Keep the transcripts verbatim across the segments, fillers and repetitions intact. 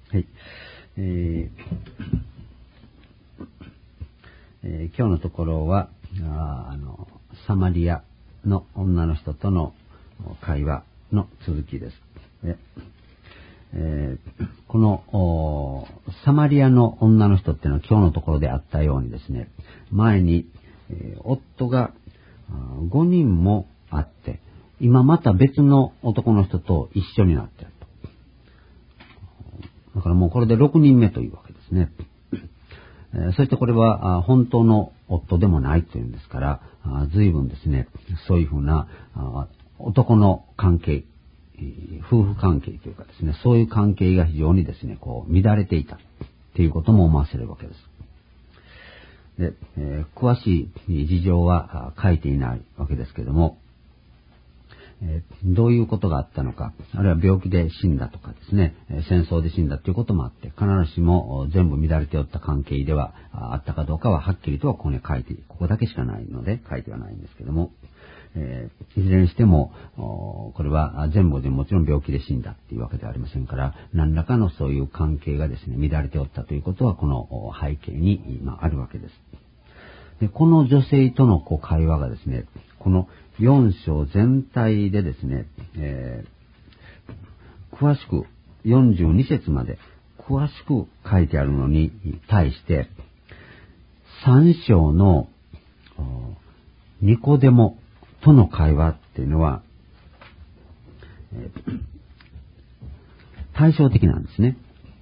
はい。えーえー、今日のところは、ああの、サマリアの女の人との会話の続きです。でえー、このサマリアの女の人っていうのは今日のところであったようにですね、前に、えー、夫がごにんもあって、今また別の男の人と一緒になっていると。だからもうこれでろくにんめというわけですね。えー、そしてこれは本当の夫でもないというんですから、随分ですね、そういうふうな男の関係、夫婦関係というかですね、そういう関係が非常にですね、こう乱れていたということも思わせるわけです。で、えー、詳しい事情は書いていないわけですけれども、えー、どういうことがあったのか、あるいは病気で死んだとかですね、戦争で死んだということもあって、必ずしも全部乱れておった関係ではあったかどうかははっきりとはここに書いて、ここだけしかないので書いてはないんですけども、えー、いずれにしてもこれは全部でもちろん病気で死んだっていうわけではありませんから、何らかのそういう関係がですね乱れておったということはこの背景に今あるわけです。でこの女性とのこう会話がですね、このよん章全体でですね、えー、詳しくよんじゅうに節まで詳しく書いてあるのに対してさん章のニコデモとの会話っていうのは、えー、対照的なんですね。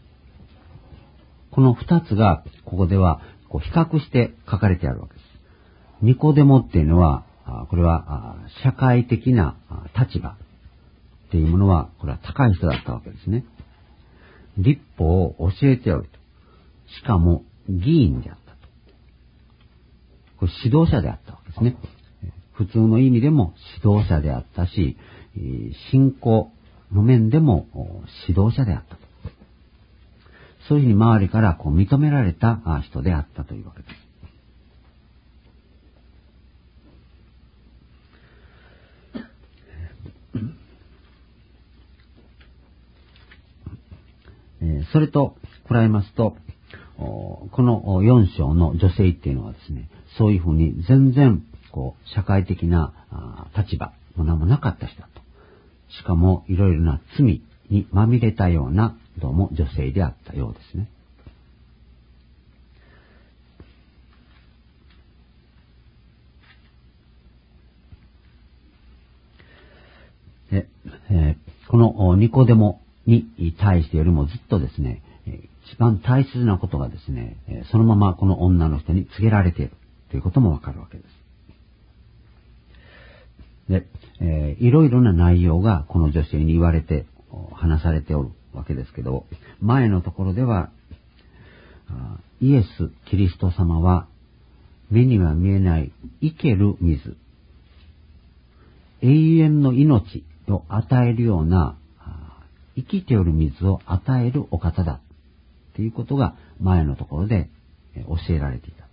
この二つがここではこう比較して書かれてあるわけです。ニコデモっていうのは、これは社会的な立場っていうものは、これは高い人だったわけですね。律法を教えておると。しかも議員であったと。これ指導者であったわけですね。普通の意味でも指導者であったし、信仰の面でも指導者であったと。そういうふうに周りからこう認められた人であったというわけです。それと比べますと、このよん章の女性っていうのはですね、そういうふうに全然こう社会的な立場も何もなかった人だと。しかもいろいろな罪にまみれたようなどうも女性であったようですね。でえー、このニコデモに対してよりもずっとですね、一番大切なことがですね、そのままこの女の人に告げられているということもわかるわけです。で、えー、いろいろな内容がこの女性に言われて話されておるわけですけど、前のところではイエス・キリスト様は目には見えない生ける水、永遠の命を与えるような生きておる水を与えるお方だということが前のところで教えられていた。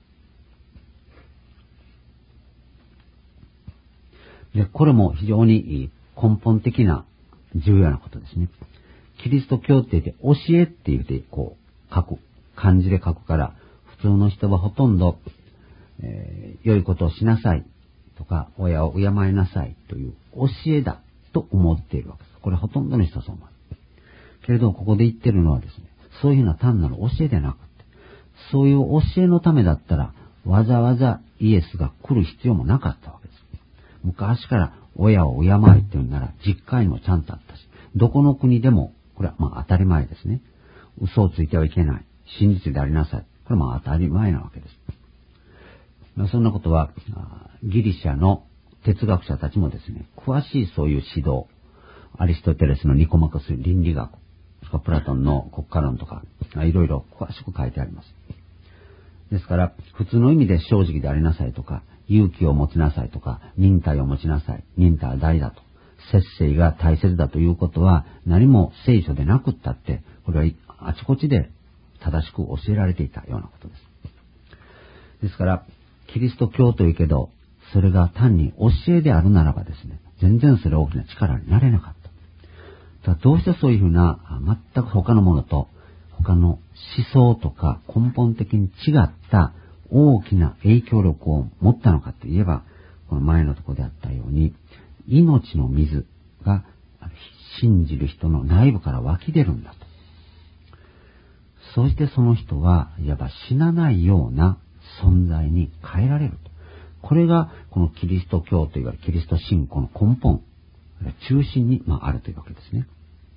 で、これも非常に根本的な重要なことですね。キリスト教って言って教えって言ってこう書く、漢字で書くから、普通の人はほとんど、えー、良いことをしなさいとか、親を敬いなさいという教えだと思っているわけです。これほとんどの人はそう思う。けれど、ここで言ってるのはですね、そういうふうな単なる教えでなくて、そういう教えのためだったら、わざわざイエスが来る必要もなかったわけです。昔から親を敬いっていうなら実家にもちゃんとあったし、どこの国でも、これはまあ当たり前ですね。嘘をついてはいけない。真実でありなさい。これはまあ当たり前なわけです。まあ、そんなことは、ギリシャの哲学者たちもですね、詳しいそういう指導、アリストテレスのニコマコス倫理学、プラトンの国家論とか、いろいろ詳しく書いてあります。ですから、普通の意味で正直でありなさいとか、勇気を持ちなさいとか、忍耐を持ちなさい。忍耐は大だと。節制が大切だということは、何も聖書でなくったって、これはあちこちで正しく教えられていたようなことです。ですから、キリスト教というけど、それが単に教えであるならばですね、全然それは大きな力になれなかった。ただどうしてそういうふうな、全く他のものと他の思想とか根本的に違った大きな影響力を持ったのかといえば、この前のところであったように、命の水が信じる人の内部から湧き出るんだと。そしてその人はいわば死なないような存在に変えられると。これがこのキリスト教といわれるキリスト信仰の根本、中心にあるというわけですね。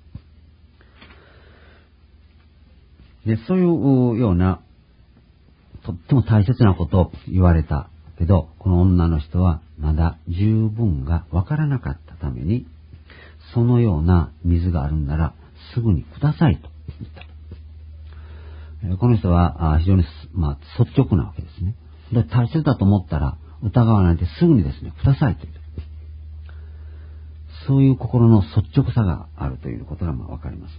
で、そういうようなとっても大切なことを言われたけど、この女の人はまだ十分がわからなかったために、そのような水があるんならすぐにくださいと言ったと。この人は非常に、まあ、率直なわけですね。で、大切だと思ったら疑わないですぐにですね、くださいと言った。そういう心の率直さがあるということがまあわかります。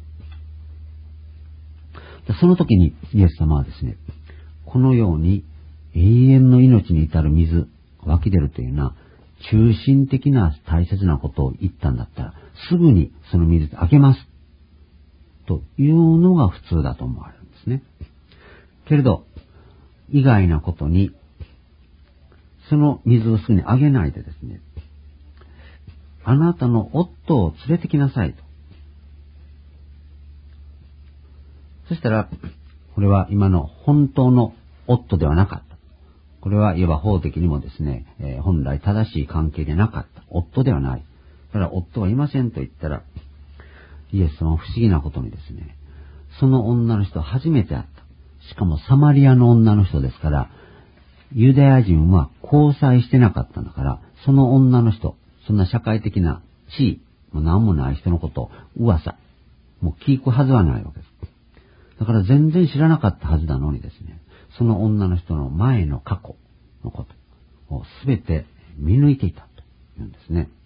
で、その時にイエス様はですね、このように永遠の命に至る水湧き出るというのは中心的な大切なことを言ったんだったら、すぐにその水あげますというのが普通だと思われるんですね。けれど意外なことに、その水をすぐにあげないでですね、あなたの夫を連れてきなさいと。そしたら、これは今の本当の夫ではなかった。これはいわば法的にもですね、えー、本来正しい関係でなかった。夫ではない。だから夫はいませんと言ったら、イエス様は不思議なことにですね、その女の人は初めて会った。しかもサマリアの女の人ですから、ユダヤ人は交際してなかったんだから、その女の人、そんな社会的な地位、もう何もない人のことを噂、もう聞くはずはないわけです。だから全然知らなかったはずなのにですね、その女の人の前の過去のことをすべて見抜いていたというんですね。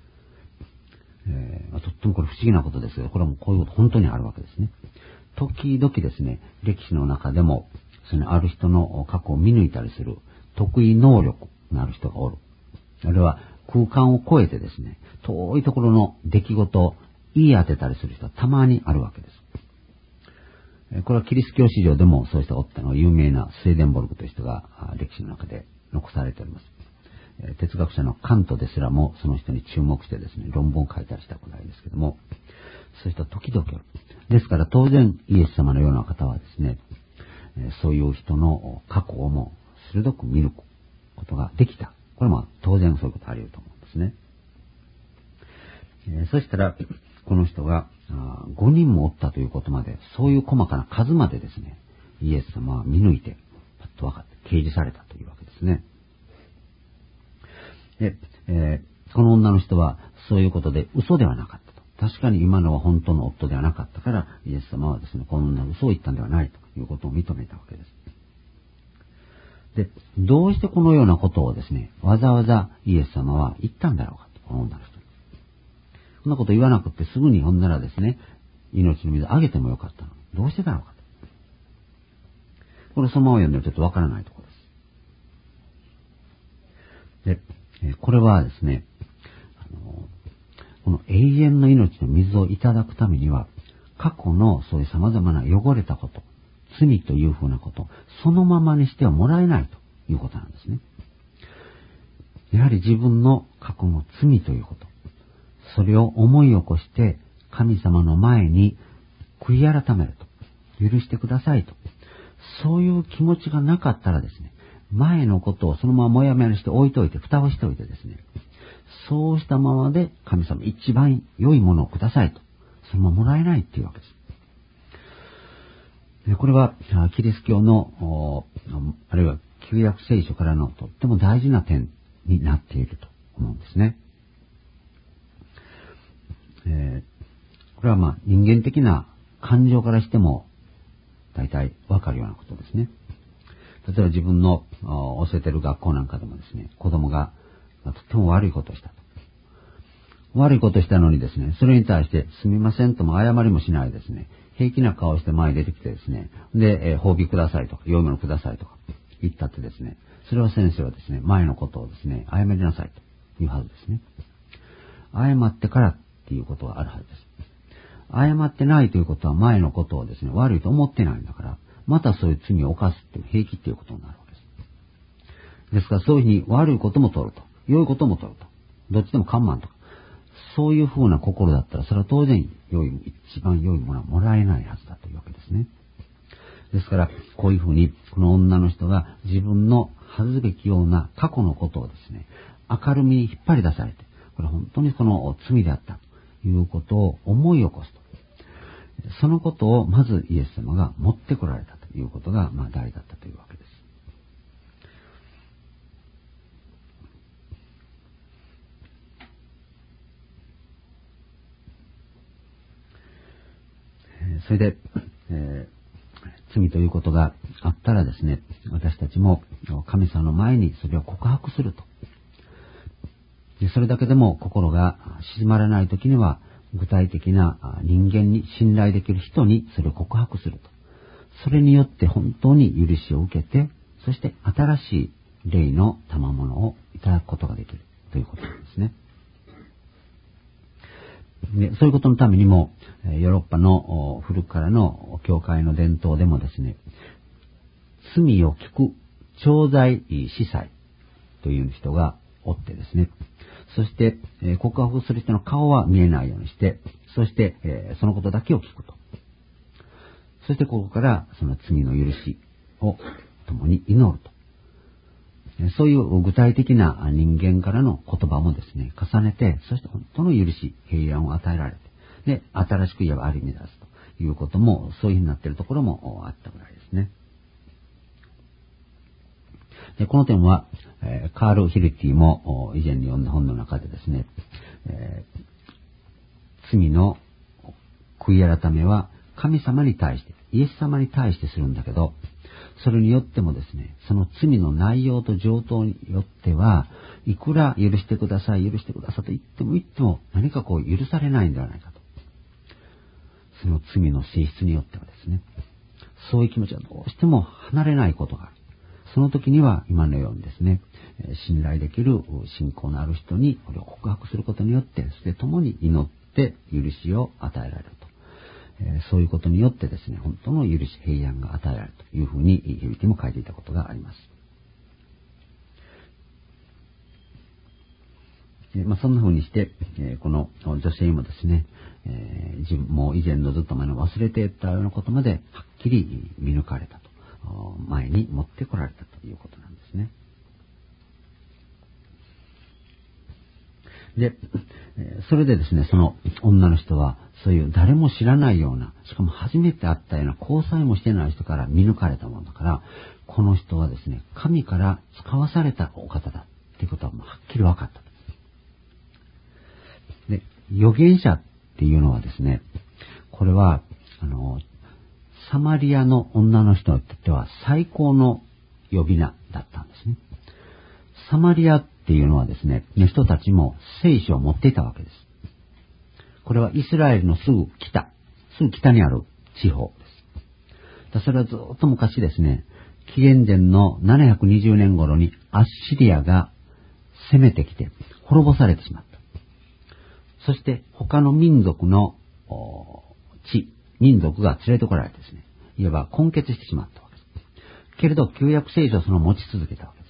えー、とってもこれ不思議なことですけど、これはもうこういうこと本当にあるわけですね。時々ですね、歴史の中でも、そのある人の過去を見抜いたりする得意能力のある人がおる。あれは空間を超えてですね、遠いところの出来事を言い当てたりする人はたまにあるわけです。これはキリスト教史上でもそういう人がおったのは有名なスウェーデンボルグという人が歴史の中で残されております。哲学者のカントですらもその人に注目してですね、論文を書いたりしたくらいですけども、そういう人は時々おる。ですから当然イエス様のような方はですね、そういう人の過去をも鋭く見抜くことができた。これも当然そういうことあり得ると思うんですね。えー、そしたらこの人がごにんもおったということまで、そういう細かな数までですね、イエス様は見抜いてパッと分かって掲示されたというわけですね。で、えー、この女の人はそういうことで嘘ではなかったと。確かに今のは本当の夫ではなかったから、イエス様はですね、この女の嘘を言ったんではないということを認めたわけです。で、どうしてこのようなことをですね、わざわざイエス様は言ったんだろうかと、この女の人に。そんなこと言わなくてすぐにほんならですね、命の水あげてもよかったの。どうしてだろうかと。これそのまま読んでもちょっとわからないところです。で、これはですね、あのこの永遠の命の水をいただくためには、過去のそういう様々な汚れたこと、罪というふうなこと、そのままにしてはもらえないということなんですね。やはり自分の過去の罪ということ、それを思い起こして神様の前に悔い改めると、許してくださいと、そういう気持ちがなかったらですね、前のことをそのままもやもやにして置いといて、蓋をしておいてですね、そうしたままで神様一番良いものをくださいと、そのままもらえないっていうわけです。これはキリスト教のあるいは旧約聖書からのとっても大事な点になっていると思うんですね。えー、これはまあ人間的な感情からしても大体わかるようなことですね。例えば自分の教えている学校なんかでもですね、子供がとっても悪いことをしたと。悪いことをしたのにですね、それに対してすみませんとも謝りもしないですね、平気な顔をして前に出てきてですね、で、えー、褒美くださいとか、良いものくださいとか言ったってですね、それは先生はですね、前のことをですね、謝りなさいというはずですね。謝ってからっていうことがあるはずです。 謝ってないということは前のことをですね、悪いと思ってないんだから、またそういう罪を犯すっていう平気っていうことになるわけです。ですからそういうふうに悪いことも取ると、良いことも取ると、どっちでもカンマンとか、そういうふうな心だったら、それは当然良い、一番良いものはもらえないはずだというわけですね。ですから、こういうふうに、この女の人が自分の恥ずべきような過去のことをですね、明るみに引っ張り出されて、これ本当にその罪であったということを思い起こすと。そのことをまずイエス様が持ってこられたということが、まあ大だったというわけです。それで、えー、罪ということがあったらですね、私たちも神様の前にそれを告白すると。でそれだけでも心が静まらないときには、具体的な人間に信頼できる人にそれを告白すると。それによって本当に許しを受けて、そして新しい霊の賜物をいただくことができるということなんですね。でそういうことのためにも、ヨーロッパの古くからの教会の伝統でもですね、罪を聞く調剤司祭という人がおってですね、そして、告白する人の顔は見えないようにして、そして、そのことだけを聞くと。そしてここからその罪の許しを共に祈ると。そういう具体的な人間からの言葉もですね、重ねて、そして本当の許し、平安を与えられて、で、新しく言えば歩み出すということも、そういうふうになっているところもあったぐらいですね。でこの点は、えー、カール・ヒルティも以前に読んだ本の中でですね、えー、罪の悔い改めは神様に対して、イエス様に対してするんだけど、それによってもですね、その罪の内容と情当によっては、いくら許してください、許してくださいと言っても言っても何かこう許されないんではないかと。その罪の性質によってはですね、そういう気持ちはどうしても離れないことがある。その時には今のようにですね、信頼できる信仰のある人にこれを告白することによって、そして共に祈って許しを与えられると。そういうことによってですね、本当の許し、平安が与えられるというふうに、ヒルティも書いていたことがあります。まあ、そんな風にして、この女性もですね、自分も以前のずっと前の忘れていたようなことまではっきり見抜かれたと。前に持ってこられたということなんですね。で、それでですね、その女の人は、そういう誰も知らないような、しかも初めて会ったような交際もしてない人から見抜かれたものだから、この人はですね、神から使わされたお方だっていうことはもうはっきり分かった。で、預言者っていうのはですね、これは、あの、サマリアの女の人にとっては最高の呼び名だったんですね。サマリアっていうのはですね、の人たちも聖書を持っていたわけです。これはイスラエルのすぐ北、すぐ北にある地方です。それはずっと昔ですね、紀元前のななひゃくにじゅうねん頃にアッシリアが攻めてきて滅ぼされてしまった。そして他の民族の地、民族が連れてこられてですね、いわば根結してしまったわけです。けれど旧約聖書をその持ち続けたわけです。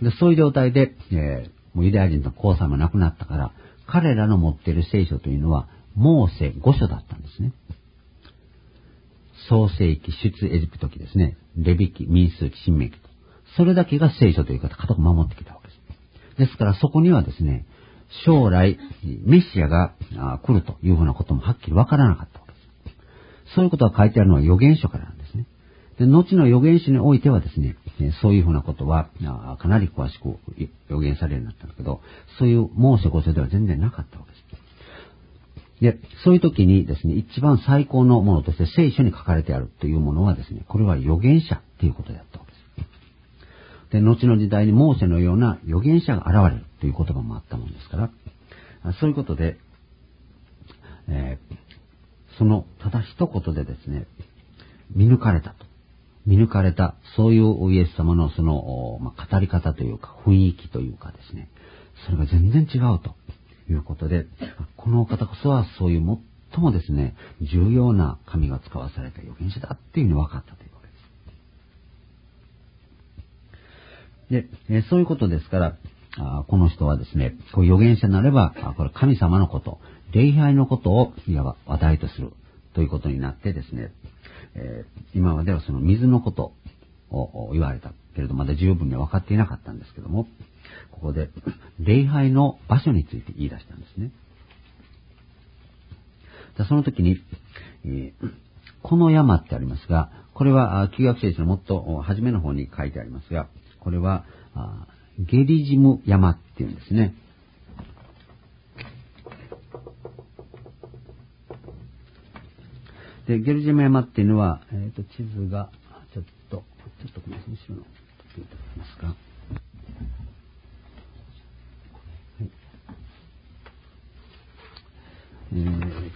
でそういう状態で、えー、もうユダヤ人の交際もなくなったから、彼らの持っている聖書というのはモーセご書だったんですね。創世記、出エジプト記ですね、レビ記、民数記、申命記と、それだけが聖書という方、固く守ってきたわけです。ですからそこにはですね、将来メシアが来るというふうなこともはっきりわからなかったわけです。そういうことが書いてあるのは預言書からなんですね。で後の預言書においてはですね、そういうふうなことはかなり詳しく予言されるようになったんだけど、そういうモーセご書では全然なかったわけです。で、そういう時にですね、一番最高のものとして聖書に書かれてあるというものはですね、これは預言者ということであったわけです。で、後の時代にモーセのような預言者が現れるという言葉もあったものですから、そういうことで、えー、そのただ一言でですね、見抜かれたと。見抜かれた、そういうイエス様のその、まあ、語り方というか雰囲気というかですね、それが全然違うということで、この方こそはそういう最もですね、重要な神が使わされた預言者だっていうふうに分かったというわけです。で、えー、そういうことですから、あこの人はですね、こう預言者になれば、あこれ神様のこと、礼拝のことをいわば話題とするということになってですね、えー、今まではその水のことを言われたけれど、まだ十分には分かっていなかったんですけども、ここで礼拝の場所について言い出したんですね。その時に、えー、この山ってありますが、これは旧約聖書のもっと初めの方に書いてありますが、これはゲリジム山っていうんですね。で、ゲリジム山っていうのは、えっと、地図が、ちょっと、ちょっとこの後ろの、見ていただけますか。はい。えー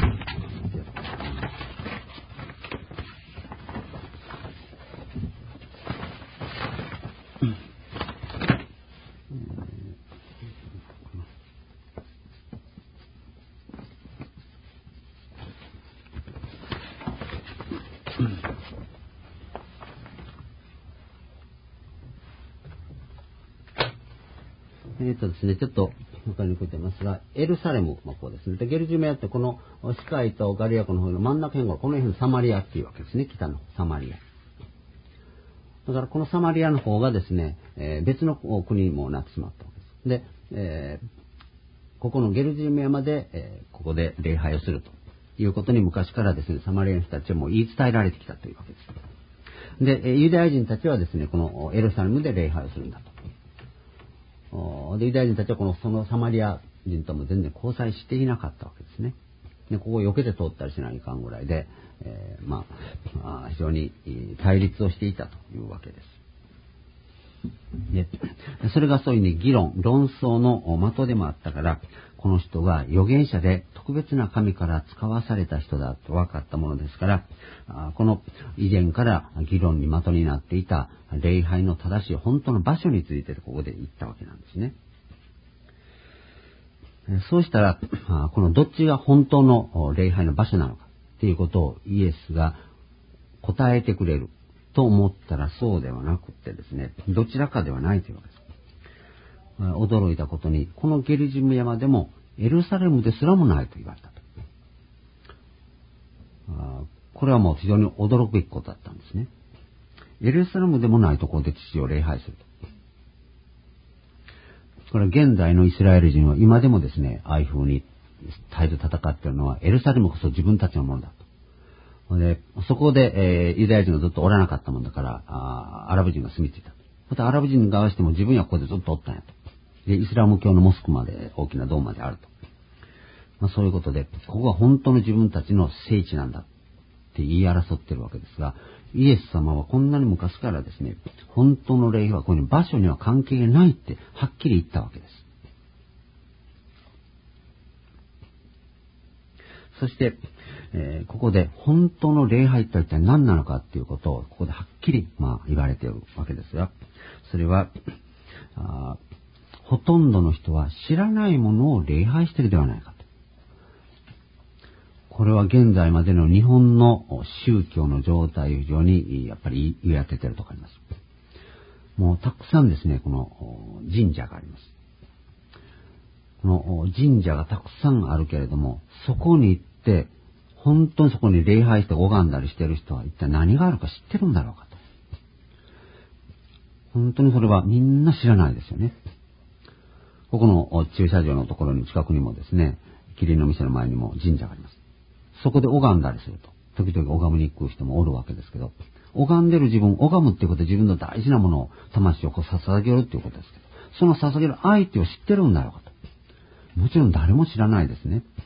えっとですね、ちょっと他に書いてますが、エルサレム、まあ、こうですね。で、ゲルジュメアってこのスカイとガリア湖の方の真ん中辺がこの辺のサマリアっていうわけですね。北のサマリア。だからこのサマリアの方がですね、えー、別の国にもなってしまったわけです。で、えー、ここのゲルジュメアまで、えー、ここで礼拝をするということに昔からですね、サマリアの人たちはもう言い伝えられてきたというわけです。で、ユダヤ人たちはですね、このエルサレムで礼拝をするんだと。で、ユダヤ人たちはこの、そのサマリア人とも全然交際していなかったわけですね。で、ここを避けて通ったりしないかんぐらいで、えー、まあ、非常に対立をしていたというわけです。で、それがそういうね、議論、論争の的でもあったから、この人が預言者で特別な神から使わされた人だと分かったものですから、この以前から議論に的になっていた礼拝の正しい本当の場所についてここで言ったわけなんですね。そうしたら、このどっちが本当の礼拝の場所なのかということをイエスが答えてくれると思ったらそうではなくてですね、どちらかではないというわけです。驚いたことに、このゲリジム山でもエルサレムですらもないと言われたと。これはもう非常に驚くべきことだったんですね。エルサレムでもないところで父を礼拝すると。これは現代のイスラエル人は今でもですね、ああいう風に絶えず戦っているのはエルサレムこそ自分たちのものだと。でそこで、えー、ユダヤ人がずっとおらなかったもんだから、あアラブ人が住み着いた。またアラブ人が合わせても自分はここでずっとおったんやと。で、イスラム教のモスクまで、大きなドームまであると。まあ、そういうことで、ここが本当の自分たちの聖地なんだって言い争ってるわけですが、イエス様はこんなに昔からですね、本当の礼拝はこういう場所には関係ないってはっきり言ったわけです。そして、えー、ここで本当の礼拝とは一体何なのかっていうことをここではっきり、まあ、言われているわけですが、それはあほとんどの人は知らないものを礼拝しているではないかと。これは現在までの日本の宗教の状態を非常にやっぱり言い当てているとかあります。もうたくさんですね、この神社があります。この神社がたくさんあるけれども、そこに行って、本当にそこに礼拝して拝んだりしている人は一体何があるか知ってるんだろうかと。本当にそれはみんな知らないですよね。ここの駐車場のところに近くにもですね、キリンの店の前にも神社があります。そこで拝んだりすると。時々拝みに行く人もおるわけですけど、拝んでる自分、拝むっていうことは自分の大事なものを、魂をこう捧げるっていうことですけど、その捧げる相手を知ってるんだろうかと。もちろん誰も知らないですね。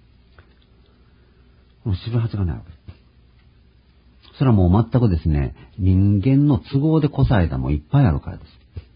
もう知るはずがないわけです。それはもう全くですね、人間の都合でこさえたもいっぱいあるからです。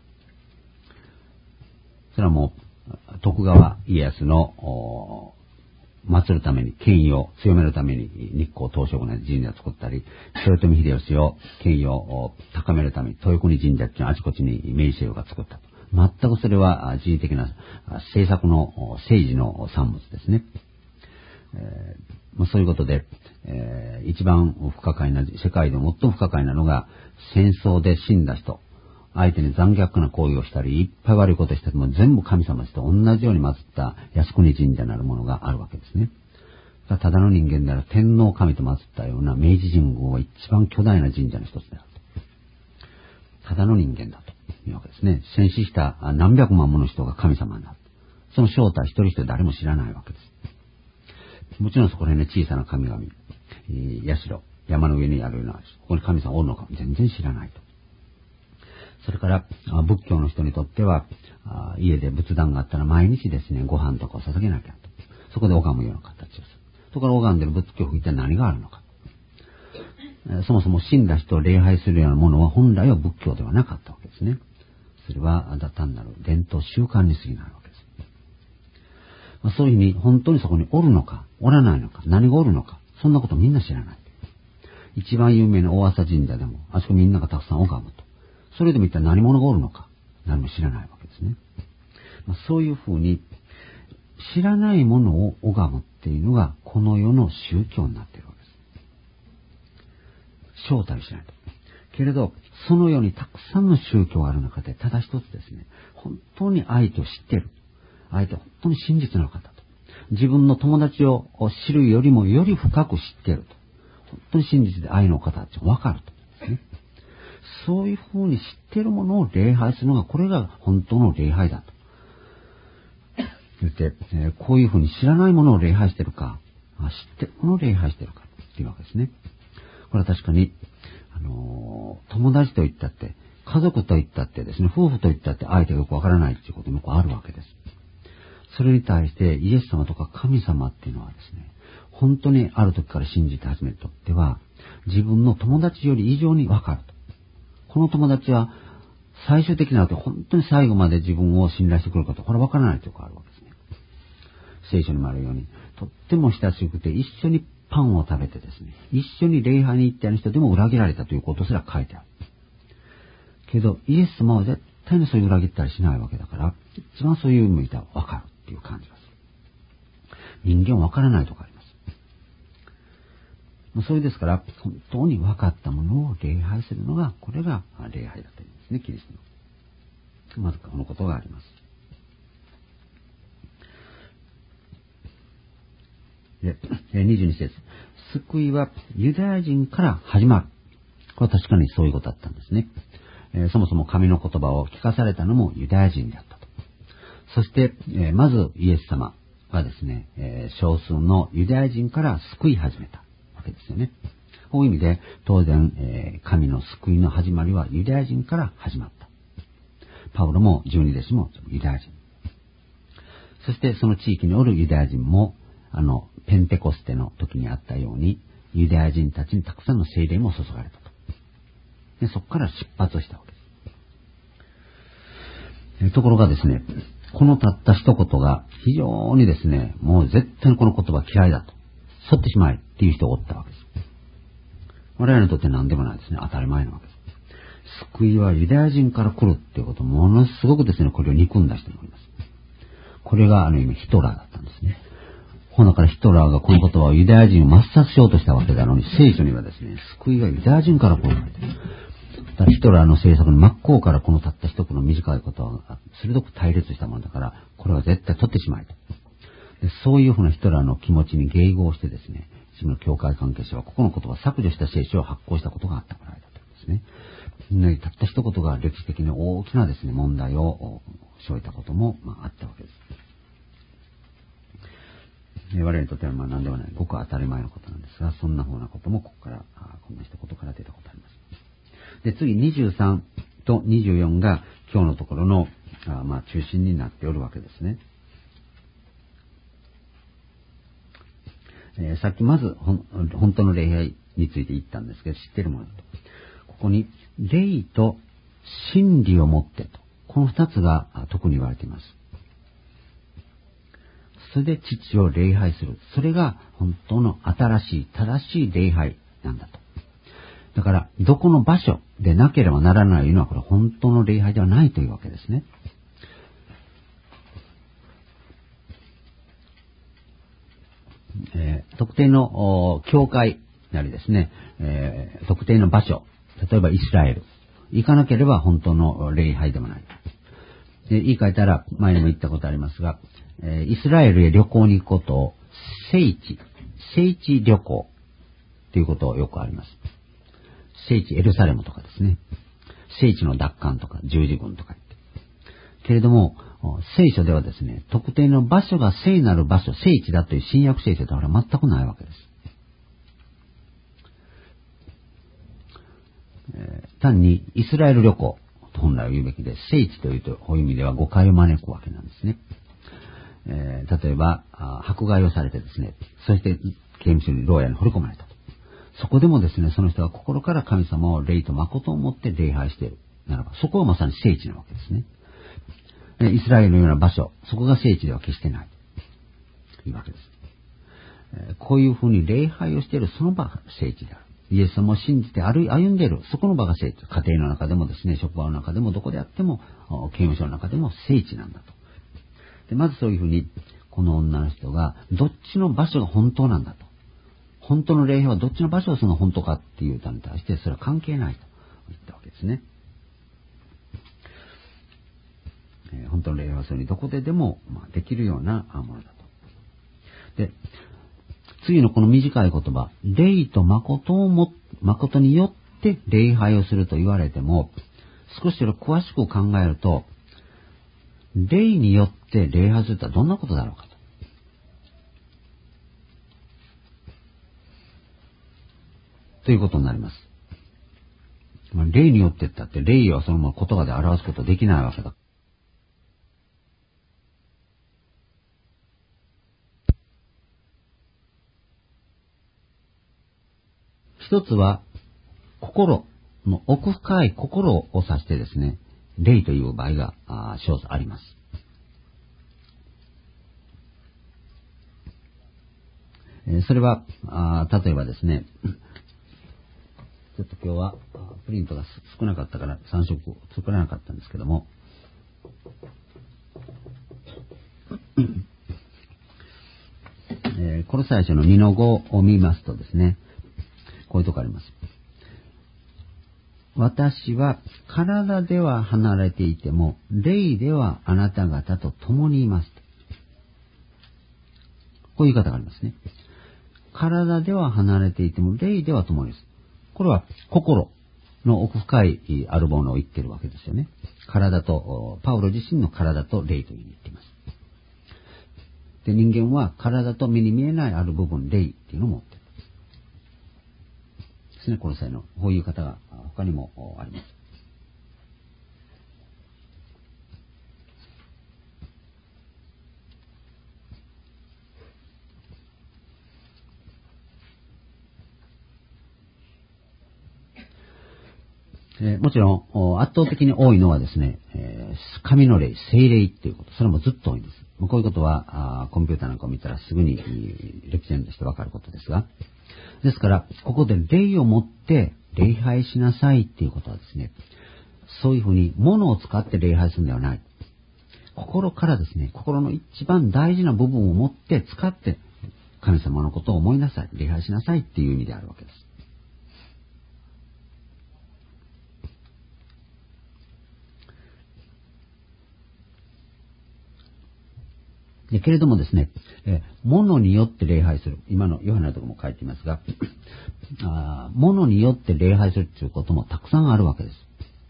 それはもう、徳川家康の、祀るために、権威を強めるために、日光東照宮神社を作ったり、豊臣秀吉を権威を高めるために、豊国神社っていうのはあちこちに明治政府が作ったと。全くそれは人為的な政策の政治の産物ですね。えーまあ、そういうことで、えー、一番不可解な、世界で最も不可解なのが、戦争で死んだ人、相手に残虐な行為をしたり、いっぱい悪いことしたりも全部神様と同じように祀った靖国神社なるものがあるわけですね。ただの人間である天皇神と祀ったような明治神宮は一番巨大な神社の一つであると。ただの人間だというわけですね。戦死した何百万もの人が神様になる。その正体一人一人誰も知らないわけです。もちろんそこら辺の小さな神々、えー、社、山の上にあるような、ここに神様おるのか全然知らないと。それから、仏教の人にとっては、家で仏壇があったら毎日ですね、ご飯とかを捧げなきゃと。そこで拝むような形をする。そこから拝んでる仏教に一体何があるのか。そもそも死んだ人を礼拝するようなものは本来は仏教ではなかったわけですね。それは単なる伝統習慣に過ぎないわけです。まあ、そういうふうに本当にそこにおるのか、おらないのか、何がおるのか、そんなことみんな知らない。一番有名な大朝神社でも、あそこみんながたくさん拝むと。それでも一体何者がおるのか、何も知らないわけですね。まあ、そういうふうに、知らないものを拝むっていうのが、この世の宗教になっているわけです。正体を知らないと。けれど、そのようにたくさんの宗教がある中で、ただ一つですね、本当に相手を知っている。相手は本当に真実の方と。自分の友達を知るよりもより深く知っていると。本当に真実で愛の方って分かるとですね。そういうふうに知っているものを礼拝するのが、これが本当の礼拝だと。言って、えー、こういうふうに知らないものを礼拝しているか、知っているものを礼拝しているかっていうわけですね。これは確かに、あのー、友達と言ったって、家族と言ったってですね、夫婦と言ったって相手がよくわからないっていうこともよくあるわけです。それに対してイエス様とか神様っていうのはですね、本当にある時から信じて始めるとっては、自分の友達より以上にわかると。この友達は最終的になると本当に最後まで自分を信頼してくるかと、これはわからないということがあるわけですね。聖書にもあるように、とっても親しくて一緒にパンを食べてですね、一緒に礼拝に行った人でも裏切られたということすら書いてある。けど、イエス様は絶対にそういう裏切ったりしないわけだから、一番そういう意味ではわかるっていう感じがする。人間はわからないとかあります。それですから、本当に分かったものを礼拝するのが、これが礼拝だというんですね、キリストの。まずこのことがあります。で、にじゅうに節。救いはユダヤ人から始まる。これは確かにそういうことだったんですね。えー、そもそも神の言葉を聞かされたのもユダヤ人であったと。そして、えー、まずイエス様はですね、えー、少数のユダヤ人から救い始めたわけですよね。こういう意味で、当然、えー、神の救いの始まりはユダヤ人から始まった。パウロも十二弟子もユダヤ人。そしてその地域におるユダヤ人も、あの、ペンテコステの時にあったように、ユダヤ人たちにたくさんの聖霊も注がれたと。でそこから出発したわけです。ところがですね、このたった一言が非常にですね、もう絶対にこの言葉嫌いだと。去ってしまえっていう人がおったわけです。我々にとって何でもないですね。当たり前なわけです。救いはユダヤ人から来るっていうこと、ものすごくですね、これを憎んだ人もいます。これがある意味ヒトラーだったんですね。ほなからヒトラーがこの言葉をユダヤ人を抹殺しようとしたわけなのに、聖書にはですね、救いはユダヤ人から来るわけです。ヒトラーの政策の真っ向からこのたった一つの短いことは鋭く対立したものだから、これは絶対取ってしまえと。でそういうふうなヒトラーの気持ちに迎合してですね、一部の教会関係者はここの言葉を削除した聖書を発行したことがあったくらいだとですね。ね、たった一言が歴史的に大きなですね、問題を生じたことも、まあ、あったわけです。我々にとってはまあ何でもない、ごく当たり前のことなんですが、そんなふうなこともここから、こんな一言から出たことあります。で、次にじゅうさんとにじゅうよんが今日のところの、あまあ中心になっておるわけですね。えー、さっきまず本当の礼拝について言ったんですけど、知ってるものと。ここに、礼と真理をもってと。この二つが特に言われています。それで父を礼拝する。それが本当の新しい、正しい礼拝なんだと。だから、どこの場所でなければならないのは、これ本当の礼拝ではないというわけですね。 えー、特定の教会なりですね、えー、特定の場所、例えばイスラエル、行かなければ本当の礼拝でもない。で言い換えたら、前にも言ったことありますが、えー、イスラエルへ旅行に行くことを、聖地、聖地旅行ということをよくあります。聖地エルサレムとかですね、聖地の奪還とか十字軍とか言って。けれども、聖書ではですね、特定の場所が聖なる場所、聖地だという新約聖書とは全くないわけです。えー、単にイスラエル旅行と本来は言うべきで、聖地というと、こういう意味では誤解を招くわけなんですね。えー、例えば、迫害をされてですね、そして刑務所に牢屋に掘り込まれたと。そこでもですね、その人は心から神様を霊と誠を持って礼拝しているならば、そこはまさに聖地なわけですね。イスラエルのような場所、そこが聖地では決してない。というわけです。こういうふうに礼拝をしているその場が聖地である。イエス様を信じて歩んでいる、そこの場が聖地。家庭の中でもですね、職場の中でもどこであっても、刑務所の中でも聖地なんだと。でまずそういうふうに、この女の人が、どっちの場所が本当なんだと。本当の礼拝はどっちの場所がその本当かっていう歌に対して、それは関係ないと言ったわけですね。えー、本当の礼拝はそれにどこででも、まあ、できるようなものだと。で、次のこの短い言葉、礼と誠をも、誠によって礼拝をすると言われても、少し詳しく考えると、礼によって礼拝するとはどんなことだろうかと。ということになります。礼によってったって、礼はそのまま言葉で表すことできないわけだ。一つは、心の奥深い心を指してですね、礼という場合が少々あります。それは、例えばですね、ちょっと今日はプリントが少なかったからさん色作らなかったんですけども、えー、この最初のにのごを見ますとですね、こういうとこあります。私は体では離れていても、霊ではあなた方と共にいます。こういう言い方がありますね。体では離れていても、霊では共にいます。これは心の奥深いあるものを言っているわけですよね。体と、パウロ自身の体と霊という意味に言っています。で、人間は体と目に見えないある部分、霊っていうのを持っている。ですね、この際の、こういう方が他にもあります。えー、もちろん、圧倒的に多いのはですね、えー、神の霊、聖霊っていうこと。それもずっと多いんです。こういうことは、あコンピューターなんかを見たらすぐに歴然としてわかることですが。ですから、ここで霊を持って礼拝しなさいっていうことはですね、そういうふうに物を使って礼拝するのではない。心からですね、心の一番大事な部分を持って使って神様のことを思いなさい、礼拝しなさいっていう意味であるわけです。でけれどもですね、え物によって礼拝する。今のヨハネのところも書いていますが、あ物によって礼拝するということもたくさんあるわけです。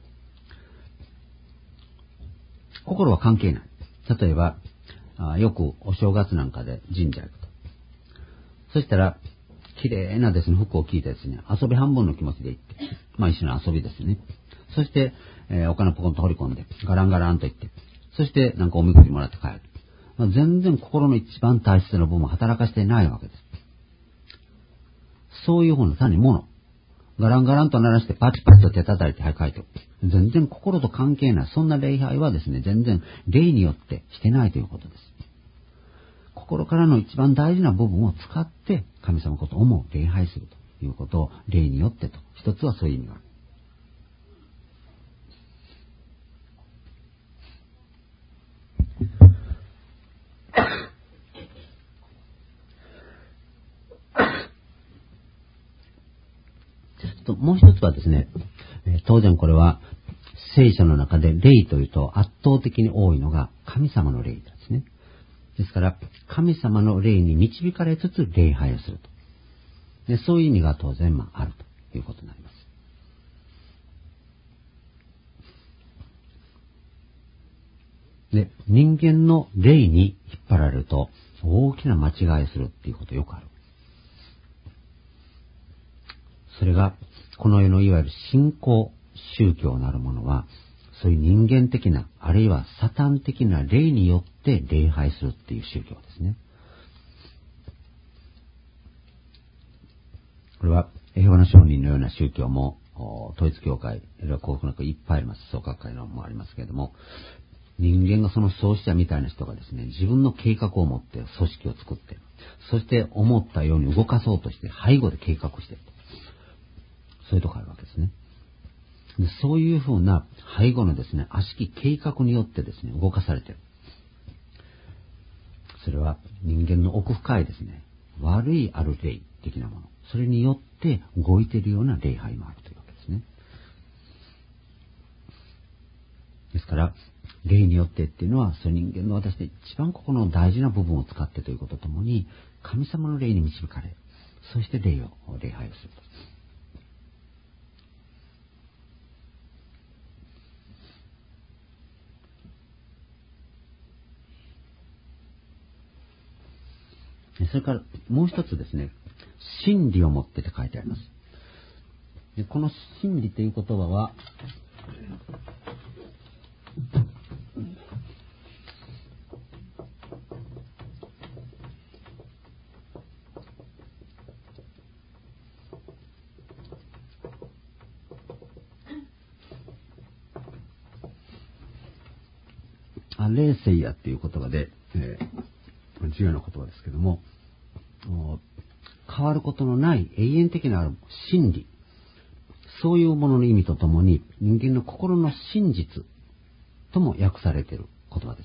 心は関係ない。例えば、あよくお正月なんかで神社行くと。そしたら、綺麗なですね、服を着いてですね、遊び半分の気持ちで行って、まあ一緒に遊びですね。そして、えー、お金ポコンと放り込んで、ガランガランと行って、そしてなんかおみくじもらって帰る。まあ、全然心の一番大切な部分を働かせていないわけです。そういうふうな単に物。ガランガランと鳴らしてパチパチと手叩いて、はい、書いておく。全然心と関係ない。そんな礼拝はですね、全然礼によってしてないということです。心からの一番大事な部分を使って神様のことを思う、礼拝するということを礼によってと。一つはそういう意味がある。 と、もう一つはですね、当然これは聖書の中で霊というと圧倒的に多いのが神様の霊ですね。ですから、神様の霊に導かれつつ礼拝をすると。で、そういう意味が当然、まあ、あるということになります。で、人間の霊に引っ張られると大きな間違いをするっていうことよくある。それが、この世のいわゆる信仰宗教なるものは、そういう人間的な、あるいはサタン的な霊によって礼拝するっていう宗教ですね。これは、エホバの証人のような宗教も、統一教会、あるいは幸福の国いっぱいあります。創価会のもありますけれども、人間がその創始者みたいな人がですね、自分の計画を持って組織を作って、そして思ったように動かそうとして背後で計画していると。そういうところあるわけですね。でそういうふうな背後のですね、悪しき計画によってですね、動かされている。それは人間の奥深いですね、悪いある霊的なもの。それによって動いているような礼拝もあるというわけですね。ですから、霊によってっていうのは、そういう人間の私で一番ここの大事な部分を使ってということともに、神様の霊に導かれ、そして霊を、礼拝をすると。それからもう一つですね、真理をもってって書いてあります。でこの真理という言葉は、アレーセイヤっていう言葉で、えー、重要な言葉ですけども、変わることのない永遠的な真理、そういうものの意味とともに人間の心の真実とも訳されている言葉です。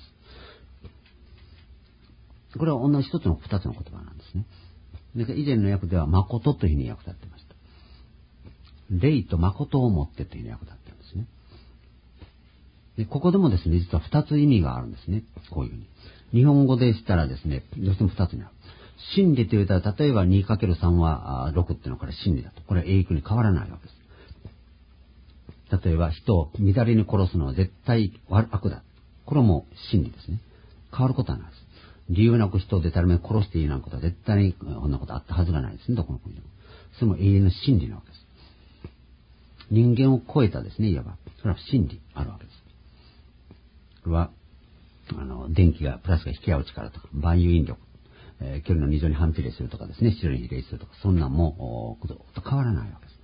これは同じ一つの二つの言葉なんですね。で以前の訳では誠というふうに訳されていました。霊と誠をもってというふうに訳されているんですね。でここでもですね、実は二つ意味があるんですね。こういうふうに。日本語でしたらですね、どうしても二つになる。真理というと、例えば にかけるさん はろくっていうのはこれ真理だと。これは永久に変わらないわけです。例えば人を乱れに殺すのは絶対悪だ。これも真理ですね。変わることはないです。理由なく人をでたらめに殺していいなんてことは絶対にこんなことあったはずがないですね。どこの国でも。それも永遠の真理なわけです。人間を超えたですね、いわば。それは真理あるわけです。これは、あの、電気が、プラスが引き合う力とか、万有引力、えー、距離のに乗に反比例するとかですね、質量に比例するとか、そんなんも、と変わらないわけです。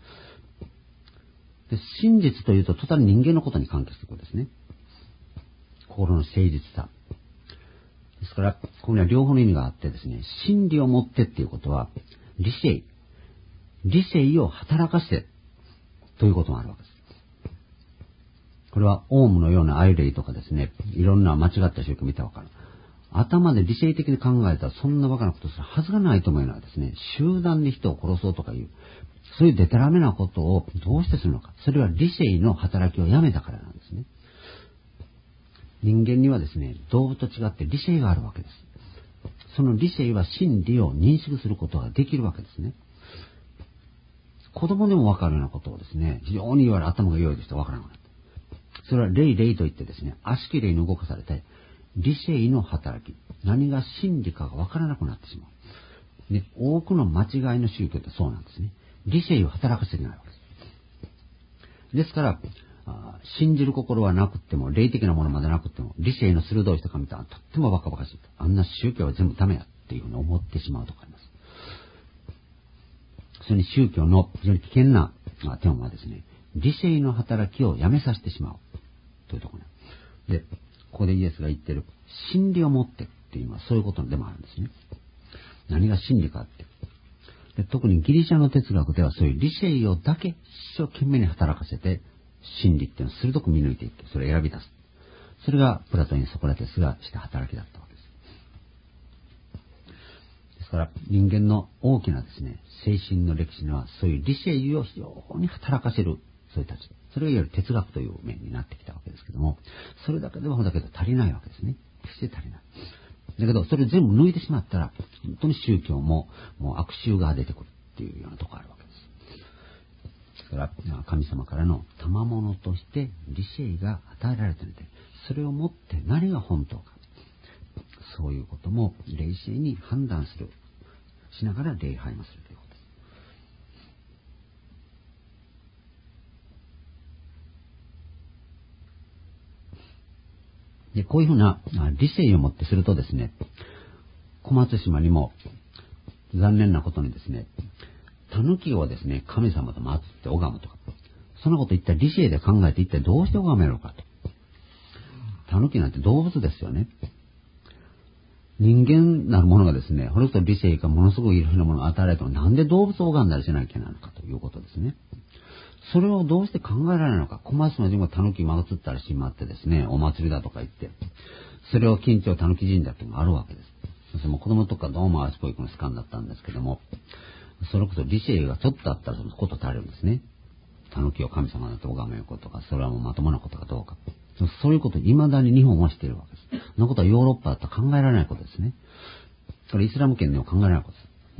で、真実というと、途端に人間のことに関係することですね。心の誠実さ。ですから、ここには両方の意味があってですね、真理を持ってっていうことは、理性、理性を働かせて、ということがあるわけです。これはオウムのようなアイレイとかですね、いろんな間違った宗教を見たらわかる。頭で理性的に考えたらそんなバカなことするはずがないと思うのはですね、集団で人を殺そうとかいう、そういうデタラメなことをどうしてするのか。それは理性の働きをやめたからなんですね。人間にはですね、動物と違って理性があるわけです。その理性は真理を認識することができるわけですね。子供でもわかるようなことをですね、非常にいわゆる頭が良いとしてわからなくなる。それは霊霊といってですね、悪しき霊に動かされて、理性の働き、何が真理かがわからなくなってしまう。で、多くの間違いの宗教ってそうなんですね。理性を働かせてないわけです。ですから、信じる心はなくっても、霊的なものまでなくっても、理性の鋭い人が見たらとってもバカバカしい。あんな宗教は全部ダメやっていうふうに思ってしまうとかあります。それに宗教の非常に危険な点はですね、理性の働きをやめさせてしまうというところで、ここでイエスが言っている真理を持ってっていうのはそういうことでもあるんですね。何が真理かって。で特にギリシャの哲学ではそういう理性をだけ一生懸命に働かせて真理っていうのを鋭く見抜いていってそれを選び出す。それがプラトンやソクラテスがした働きだったわけです。でですから人間の大きなですね、精神の歴史にはそういう理性を非常に働かせる、そういうたち。それがいわゆる哲学という面になってきたわけですけども、それだけではだけど足りないわけですね。決して足りない。だけど、それを全部抜いてしまったら、本当に宗教も、もう悪臭が出てくるっていうようなところがあるわけです。ですから、神様からの賜物として理性が与えられているので、それをもって何が本当か。そういうことも冷静に判断する。しながら礼拝もするということです。で、こういうふうな理性をもってするとですね、小松島にも残念なことにですね、狸をですね、神様と祀って拝むとか、そんなこと一体理性で考えて一体どうして拝めるのかと。狸なんて動物ですよね。人間なるものがですね、これと理性がものすごくいろいろなものを与えられても、なんで動物を拝んだりしなきゃいけないのかということですね。それをどうして考えられないのか。小松島にも狸を祀ったりしまってですね、お祭りだとか言って、それを近町狸神社っていうのがあるわけです。そしてもう子供とかどうもあちこいくのスカンだったんですけども、それこそ理性がちょっとあったらそのこと足りるんですね。狸を神様だと拝めることか、それはもうまともなことかどうか。そういうことを未だに日本はしているわけです。そのことはヨーロッパだと考えられないことですね。それイスラム圏でも考えられないことです。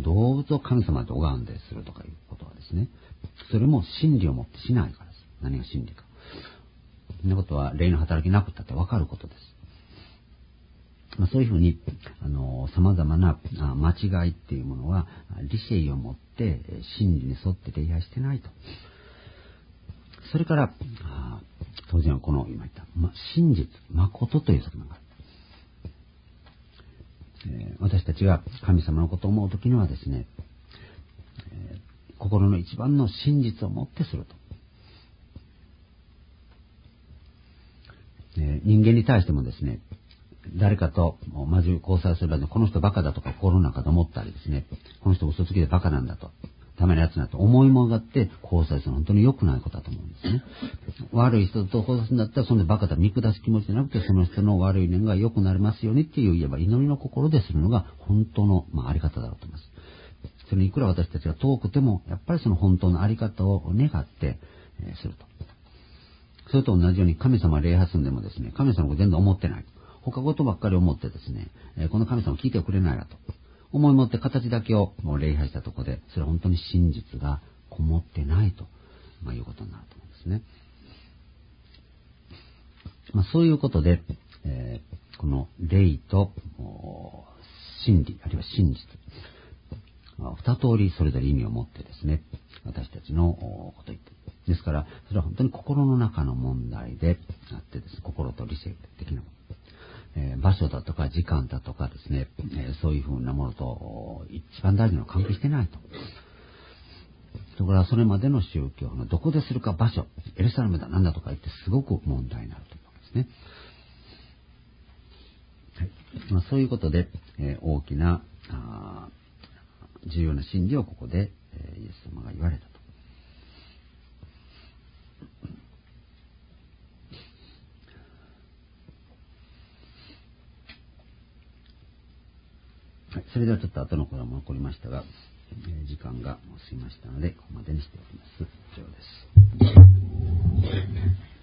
動物を神様と拝んでするとかいうことはですね、それも真理をもってしないからです。何が真理か。そんなことは霊の働きなくったって分かることです。まあ、そういうふうに、あの、様々な間違いっていうものは、理性をもって真理に沿って礼拝してないと。それから、当然はこの今言った、ま、真実、誠という側面がある。えー、私たちが神様のことを思うときにはですね、えー、心の一番の真実をもってすると。えー、人間に対してもですね、誰かとまじ交際する場で、この人バカだとか心の中で思ったりですね、この人嘘つきでバカなんだと。ダメなやつだと思いもがって交際するのは本当に良くないことだと思うんですね。悪い人と交際するんだったらそのバカだ見下す気持ちじゃなくて、その人の悪い念が良くなりますようにっていう言えば祈りの心でするのが本当の、まあ、あり方だろうと思います。それにいくら私たちが遠くてもやっぱりその本当のあり方を願って、えー、すると。それと同じように神様礼拝するんでもですね、神様が全然思ってない。他事ばっかり思ってですね、えー、この神様聞いてくれないなと。思いもって形だけをもう礼拝したところで、それは本当に真実がこもってないと、まあ、いうことになると思うんですね。まあ、そういうことで、えー、この霊と真理、あるいは真実、まあ、二通りそれぞれ意味を持ってですね、私たちのことを言っている。ですから、それは本当に心の中の問題であってですね、心と理性的なもの。えー、場所だとか時間だとかですね、えー、そういうふうなものと一番大事なのは関係してないと。ところがそれまでの宗教のどこでするか場所、エルサレムだなんだとか言ってすごく問題になるというわけですね。はい。まあ、そういうことで、えー、大きな重要な真理をここで、えー、イエス様が言われたと。はい、それではちょっと後のことも残りましたが、えー、時間がもう過ぎましたので、ここまでにしておきます。以上です。